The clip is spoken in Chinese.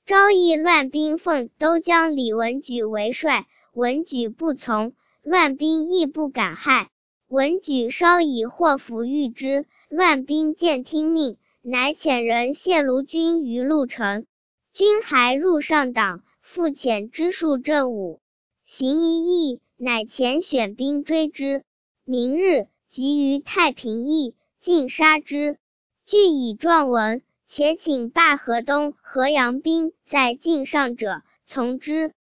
昭义乱兵奉都将李文举为帅，文举不从，乱兵亦不敢害。文举稍以祸福遇之，乱兵见听命，乃遣人谢卢军于鹿城。军还入上党，复遣知数正午，行一役，乃遣选兵追之。明日，即于太平驿，尽杀之。据以状文，且请罢河东、河阳兵在境上者从之。